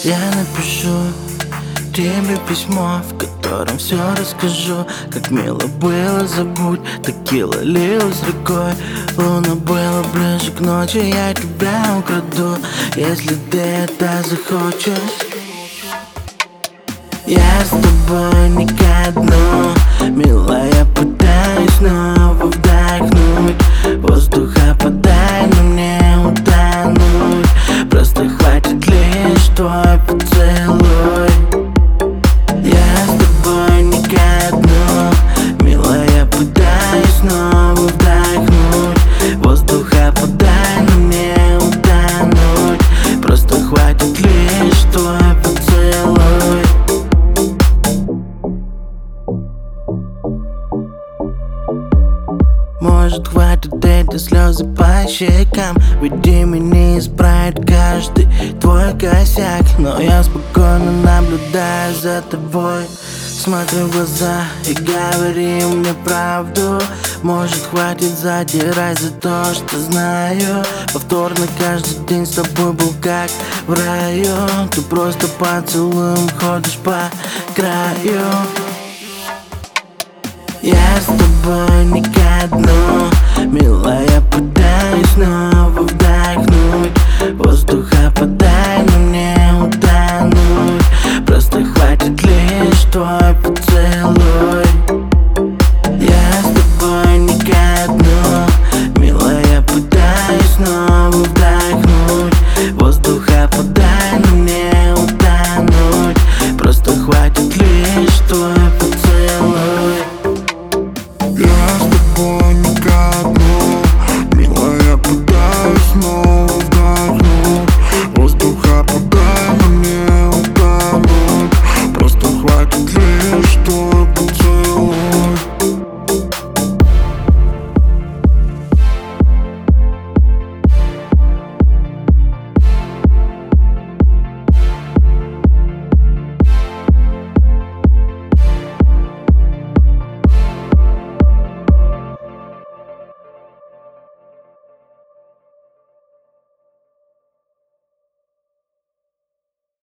Я напишу тебе письмо, в котором все расскажу. Как мило было, забудь, текила лилась рекой. Луна была ближе к ночи, я тебя украду, если ты это захочешь. Я с тобой не ко дну, милая, пытаюсь снова вдохнуть воздуха, подай, но мне утонуть. Просто хватит лишь твой поцелуй. Я с тобой не ко дну, милая, пытаюсь снова вдохнуть воздуха, подай, но мне утонуть. Просто хватит лишь твой поцелуй. Может, хватит эти слезы по щекам, ведь меня исправит каждый твой косяк. Но я спокойно наблюдаю за тобой, смотрю в глаза и говори мне правду. Может, хватит задирать за то, что знаю. Повторно каждый день с тобой был как в раю. Ты просто поцелуем ходишь по краю. Я с тобой не ко дну, милая, пытаюсь снова вдохнуть воздуха, подай,